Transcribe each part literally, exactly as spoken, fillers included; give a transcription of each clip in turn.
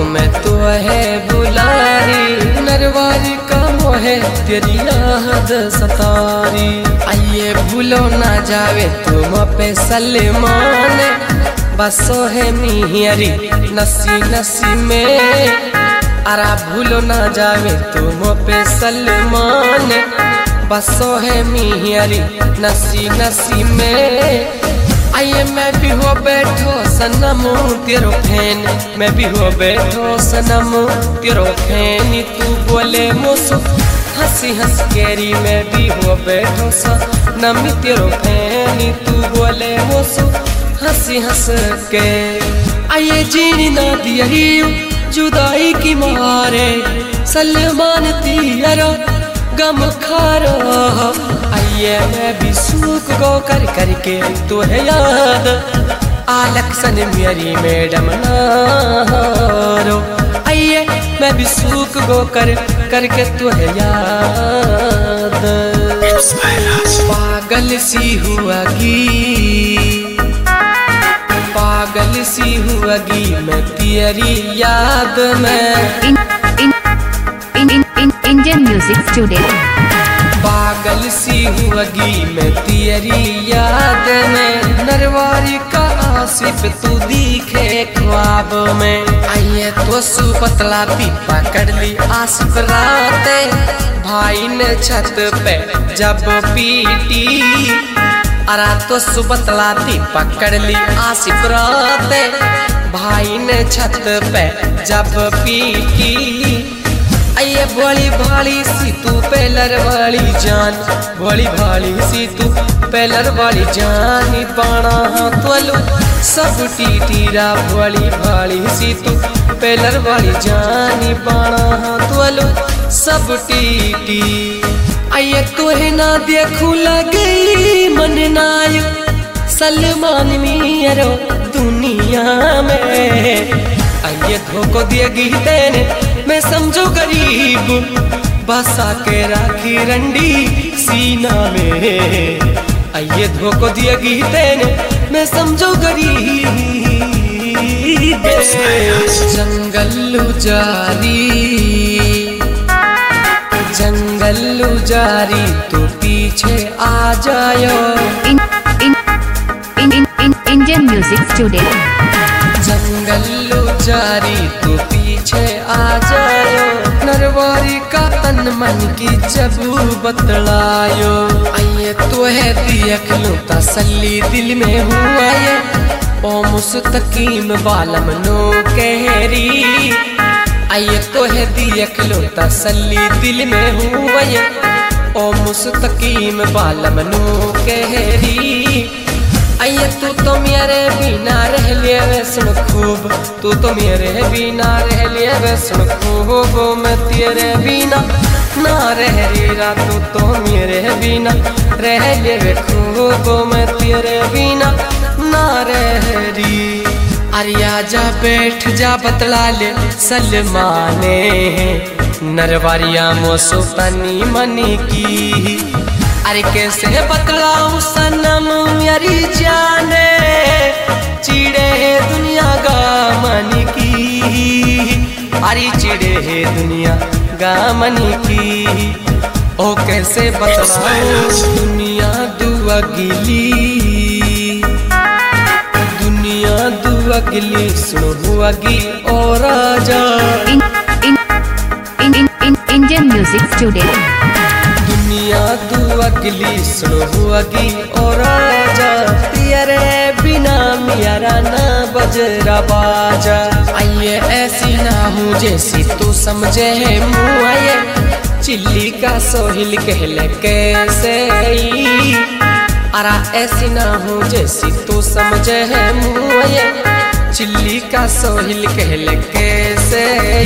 मैं तो है बुलारी नरवारी का मोहे तेरी याद सतारी। आइए भूलो ना जावे तुम पे सलमान बसो है मिहरी नसी नसी में। अरा भूलो ना जावे तुम पे सलमान बसो है मिहरी नसी नसी में। आइए मैं भी हो बैठो सनम तेरो फैन मैं भी हो बैठो सनम तेरो फैन तू बोले मुझसे हंसी हंस केरी मैं भी हो बैठो सनम तेरो फैन तू बोले मुझसे हंसी हंस के। आइए जीनी ना दियरी जुदाई की मारे सलमान तेरा गम खारा। आइए मैं भी सूख गो कर करके तो है याद आलक्सन मेरी मैडम नारो। आइए मैं भी सूख गो कर करके तो है याद। पागल सी हुआगी पागल सी हुआगी मैं तेरी याद में। Indian music studio. पागल सी हुआगी मैं तेरी याद में नरवारी का आसिफ तू दिखे ख्वाब में। आइए तो सु पतला पी पकड़ ली आसिफ राते भाई ने छत पे जब पीटी। अरा तो सु पतला पी पकड़ ली आसिफ राते भाई ने छत पे जब पीटी। आइए भोली भाली सी तू पेलर वाली जान भोली भाली सी तू पेलर वाली जान बाणा तोलू सब टीटीरा भोली भाली सी तू पेलर वाली जान बाणा तोलू सब टीटी। आइए तोहे ना देखू लगी मन नाय सलमान मेरो दुनिया में। आइए धोखो दिएगी तेने मैं समझो गरीब बसा के राखी रंडी सीना में। आइए धोखो दिएगी तेने मैं समझो गरीब। जंगल जारी जंगल जारी तो पीछे आ जायो। Indian music studio. जंगल जारी तो पीछे आ जायो नरवारी का तन मन की जब बतलायो। आइए तो है देख लो तसल्ली दिल में हुआ ये ओ मुस्तकीम बालम नो कहरी। आइए तो है देख लो तसल्ली दिल में हुआ ये ओ मुस्तकीम बालम नो कहरी। आइए तू तो मेरे बिना रह लिया वैसन खूब तू तो मेरे बिना रह लिया वैसन खूब मैं तेरे बिना ना रह रहा तू तो मेरे बिना रह ले खूब मैं तेरे बिना ना रह रही। अरे आजा बैठ जा बतला ले सलमाने नरवारिया मोसो तनी मनी की। अरे कैसे बतलाऊं सनम मेरी जाने चिड़े दुनिया गा मन की। अरे चिड़े है दुनिया गा मन की ओ कैसे बतलाऊं दुनिया दुआ गिली दुनिया दुआ गिली सुनो हुआगी और राजा। Indian music studio. दुनिया दुआ गिली सुनो हुआगी और राजा तेरे बिना मेरा ना बजरा बाजा। आइए ऐसी ना हूँ जैसी तू समझे मुँह आइए चिल्ली का सोहिल कहले कैसे। अरा ऐसी ना हूँ जैसी तू समझे मुँह आइए चिल्ली का सोहिल कहले कैसे।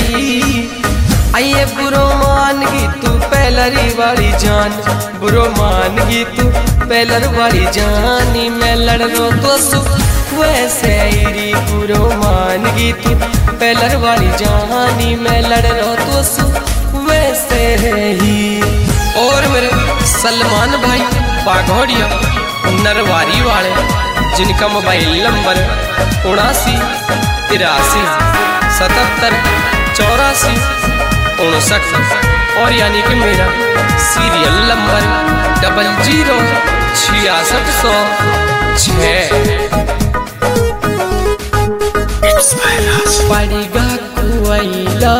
आइए बुरो मानगी तू पेलरी वाली जान बुरो मानगी तू पेलर वाली जानी मैं लड़ रो तो सु वैसे आईरी बुरो मानगी तू पेलर वाली जानी मैं लड़ रो तो सु वैसे ही। और मेरे सलमान भाई बाघोड़िया नरवारी वाले जिनका मोबाइल नंबर उनासी तिरासी सतहत्तर चौरासी उनसठ और यानी कि मेरा सीरियल नंबर डबल जीरो छियासठ सौ छः। पड़ेगा कोयला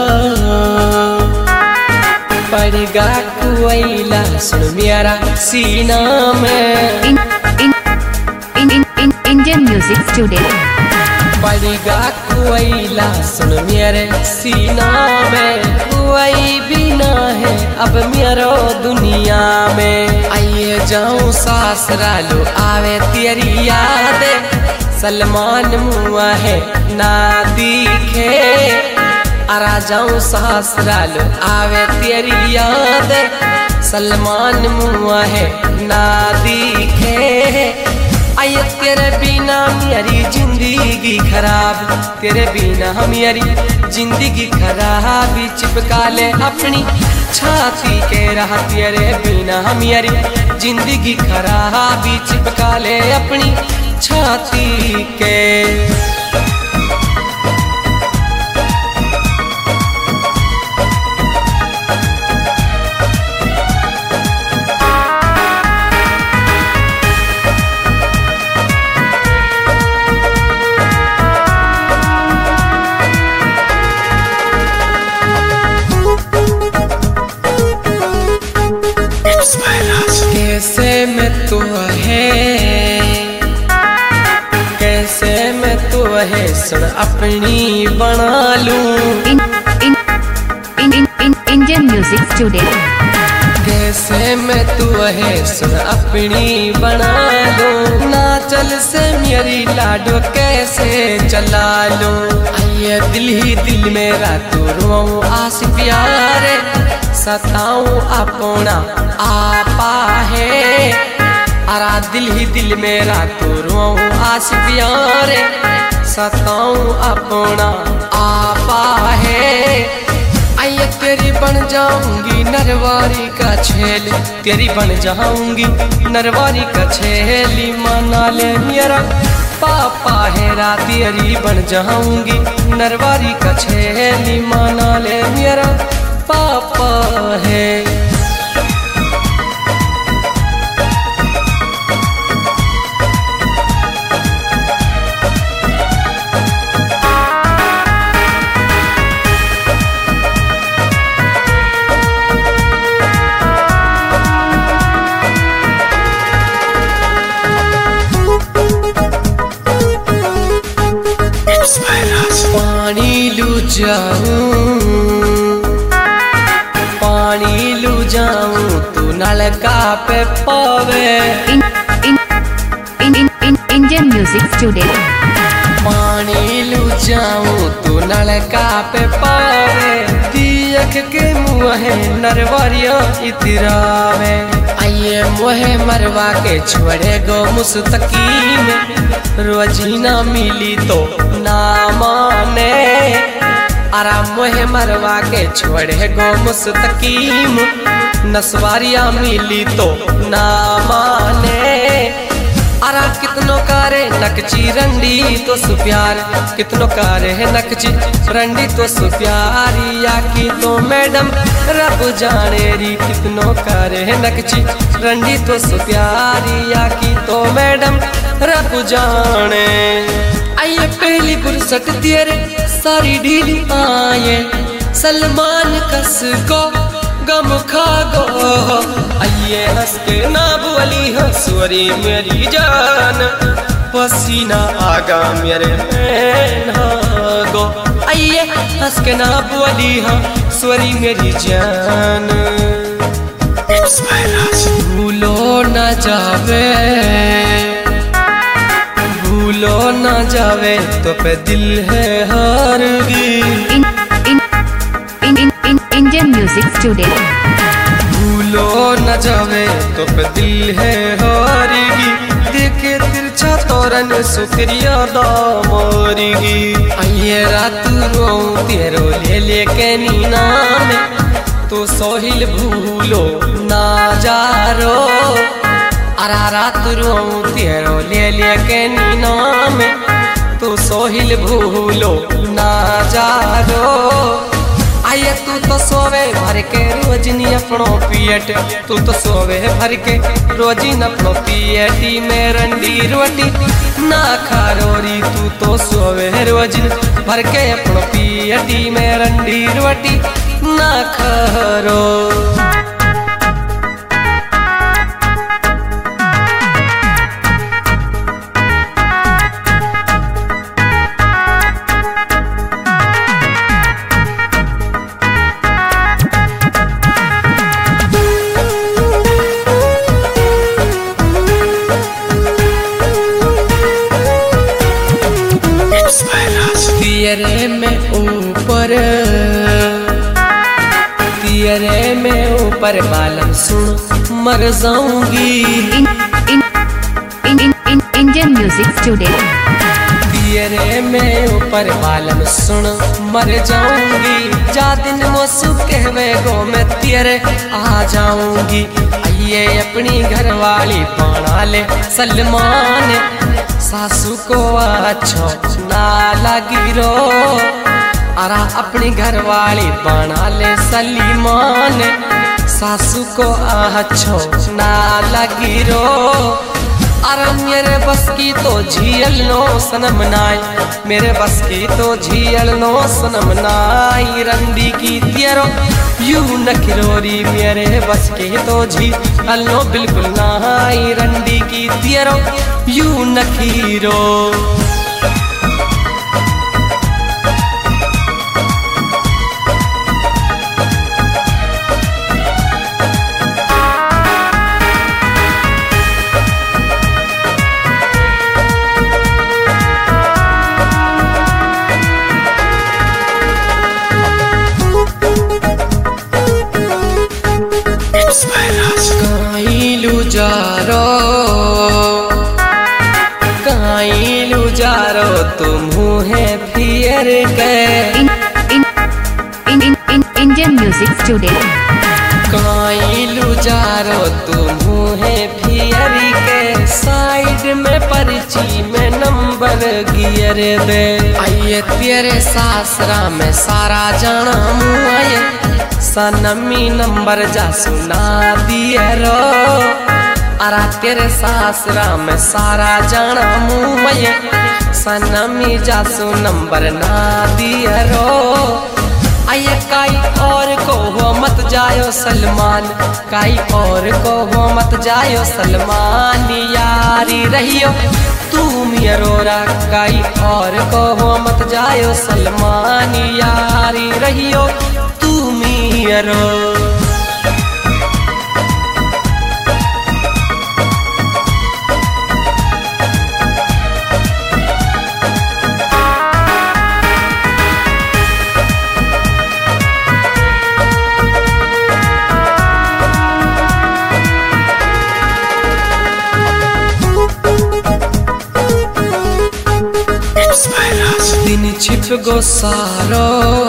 पड़ेगा कोयला सुन मेरा सीना में। इन इन इन इन इन इंडियन म्यूजिक स्टूडियो। पड़ेगा कोयला सुन मेरे सीना में, कोई भी ना है अब मेरो दुनिया में। आइए जाऊं ससुरालो आवे तेरी याद, सलमान मुआ है ना दिखे। अरा जाऊं ससुरालो आवे तेरी याद, सलमान मुआ है ना दिखे। आये तेरे बिना मेरी जिंदगी खराब, तेरे बिना मेरी जिंदगी खराब। चिपका ले अपनी छाती के रहा, तेरे बिना मेरी जिंदगी खराब। चिपका ले अपनी छाती के। कैसे मैं तो है कैसे मैं तो है सुन अपनी बना लूं। इन इन इन इन इन इंडियन म्यूजिक स्टूडियो। कैसे मैं तू है सुन अपनी बना लूं। ना चल से मेरी लाडो कैसे चला लूं। आइए दिल ही दिल मेरा तू रो आस प्यारे, सताऊं अपना आपा है। अरा दिल ही दिल मेरा तू रो आस प्यारे, सताऊं अपना आपा है। आइए तेरी बन जाऊंगी नरवारी का छेल, तेरी बन जाऊंगी नरवारी का छेली। मना ले मेरा पापा है रा, तेरी बन जाऊंगी नरवारी का छेली। मना ले मेरा पापा है। पानी लू जाऊं पानी लू जाऊं तू नलका पे पावे। इन इन इन इन इन इंडियन म्यूजिक स्टूडियो। पानी लू जाऊं तू नलका पे पावे। दियक के मुँह नरवारिया इतरावे। आइए मोहे मरवा के छोड़े गो मुस्तकीम, रोजीना मिली तो ना माने। आराम मोहे मरवा के छोड़े गो मुस्तकीम, नसवारिया मिली तो ना माने। अरा कितनो कारे नकची रंडी तो सुप्यार, कितनो कारे है नकची रंडी तो सुप्यारिया की तो मैडम रब जाने री। कितनो कारे है नकची रंडी तो सुप्यारिया की तो मैडम रब जाने। आइए पहली गुरसट तेरे सारी ढीली आए, सलमान कस को गम खा गो। आइए हंस के ना बोली हंसवरी मेरी जान, पसीना आगा मेरे नैना गो। आइए हंस के ना बोली हंसवरी मेरी जान। भूलो न जावे भूलो न जावे तो पे दिल है हारगी। इन इन इन इन इन इंडियन म्यूजिक स्टूडियो। भूलो न जावे तो पे दिल है हारगी। देखे तिरछा तोरन शुक्रिया दा मोरगी। आइए रात रो तेरो ले ले के नीना में, तो सोहिल भूलो ना जारो। अरा रात रो तेरो ले ले के नीना में, तो सोहिल भूलो ना जा सोवे भर के रोजनी अपनो पियट, तू तो सोवे भर के रोजी न अपनो पियटी में रंडी रोटी ना खा रोरी। तू तो सोवे रोजन भर के अपनो पियटी में रंडी रोटी ना खा रो। तियरे में ऊपर तियरे में ऊपर बालम सुन मर जाऊंगी। In, in, in, in, in, Indian music today. तियरे में ऊपर बालम सुन मर जाऊंगी। जा दिन मोसू कहवे गो मैं तियरे आ जाऊंगी। आइए अपनी घरवाली बना ले सलमान, सासू को अच्छो ना लगी रो। अरा अपनी घरवाली बना ले सलीमान, सासू को अच्छो ना लगी रो। अरे मेरे बस की तो झील नो सनम नाई, मेरे बस की तो झील नो सनम नाई। रंडी की तेरो यू नखरोरी, मेरे बस की तो झील नो बिल्कुल नाई। रंडी की तेरो यू नखीरो। काइलू जारो काइलू जारो तुम है फिर के। In, in, in, in, in, Indian music today. काइलू जारो तुम है फिर के। साइड में पर्ची में नंबर गियर दे। आइए तेरे सासरा में सारा जाना मुआए, सनमी नंबर जा सुना दिए रो। अरा तेरे सासरा में सारा जाना मुँह, सनमी जा सु नंबर ना दिए रो। आइए काई और को हो मत जायो सलमान, काई और को हो मत जायो सलमान। यारी रहियो तू मेरोरा, काई और को हो मत जायो सलमान। यारी रहियो तू मेरो। दिन छिप गो सारो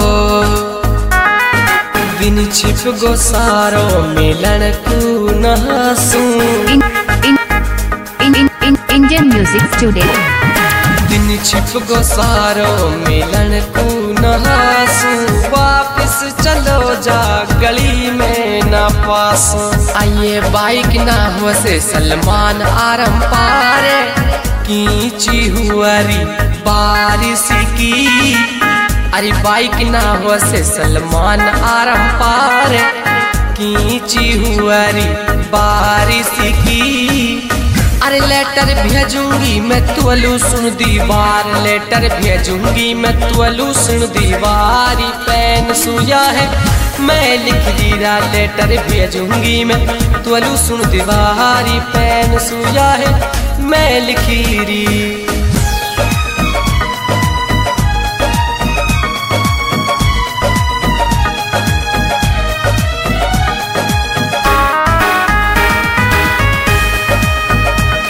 दिन छिप गो सारो मिलन को नहासू। In, in, in, in, in, Indian music today. दिन छिप गो सारो मिलन को नहासू। वापस चलो जा गली में ना पासू। आइए बाइक ना हो से सलमान आरम पारे, कीची हुआरी बारिश की। अरे बाइक ना हो से सलमान आरम पार, कीची हुआरी बारिश की। अरे लेटर भेजूंगी मैं तुअलू सुन दीवार, लेटर भेजूंगी मैं तुअलू सुन दीवारी। पेन सुया है मैं लिख दीरा, लेटर भेजूंगी मैं तुअलू सुन दीवारी। पेन सुया है मैं लिखी री।